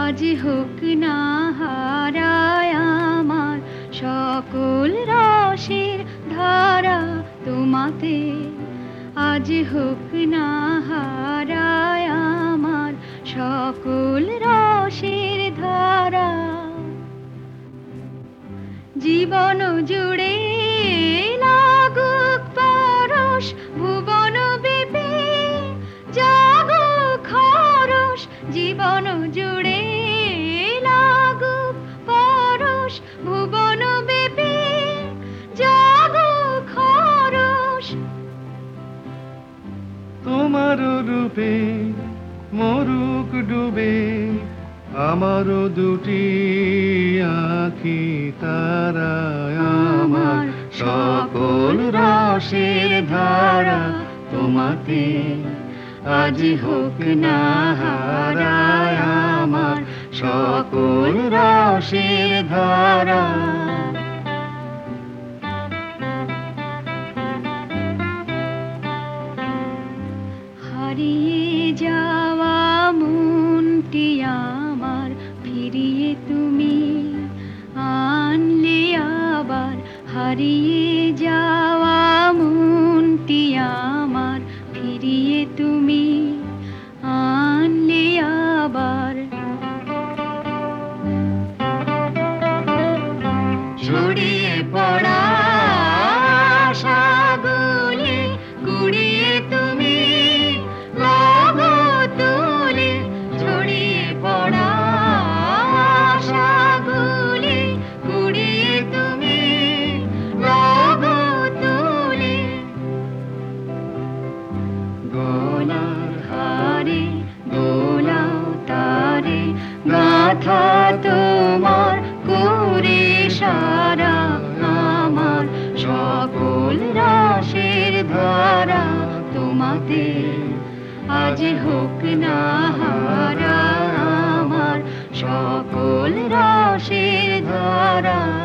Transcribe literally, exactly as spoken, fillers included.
আজ হোক না হারায় আমার সকল রসের ধারা তোমাতে। আজ হোক না হারায় আমার সকল রসের ধারা। জীবন জুড়ে লাগুক পরশ ভুবন ব্যাপী, জাগুক হরষ জীবন জুড়ে লাগুক পরশ ভুবন ব্যাপী, জাগুক হরষ। তোমার রূপে মরুক ডুবে আমারও দুটি আঁখি তারা। আমার সকল রসের ধারা তোমাতে। আজ হোক না হারায় আমার সকল রসের ধারা। হারিয়ে যাওয়া মনটি আমার ফিরিয়ে তুমি আনলে আবার। হারিয়ে যাওয়া মনটি আমার ফিরিয়ে তুমি আনলে আবার। ছড়িয়ে পড়া আশাগুলি কুড়িয়ে তুমি লাগো তুলে। ছড়িয়ে পড়া আশাগুলি কুড়িয়ে তুমি লাগো তুলে। গলার হারে দোলাও তারে গাথা তোমার করে সারা। আমার সকল রসের ধারা তোমাতে। আজ হোক না হারা আমার সকল রসের ধারা।